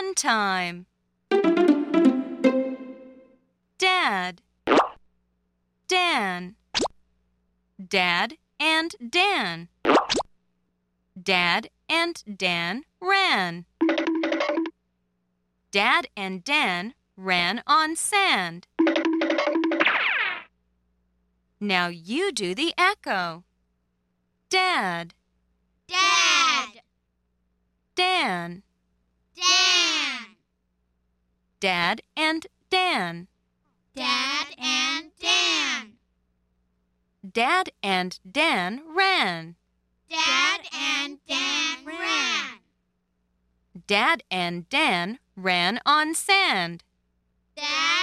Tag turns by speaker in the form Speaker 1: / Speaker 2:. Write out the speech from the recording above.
Speaker 1: fun time. Dad, Dan. Dad and Dan. Dad and Dan ran. Dad and Dan ran on sand. Now you do the echo. Dad,
Speaker 2: Dad,
Speaker 1: Dan.
Speaker 2: Dan,
Speaker 1: Dad and Dan.
Speaker 2: Dad and Dan.
Speaker 1: Dad and Dan ran.
Speaker 2: Dad and Dan ran.
Speaker 1: Dad and Dan ran on sand.
Speaker 2: Dad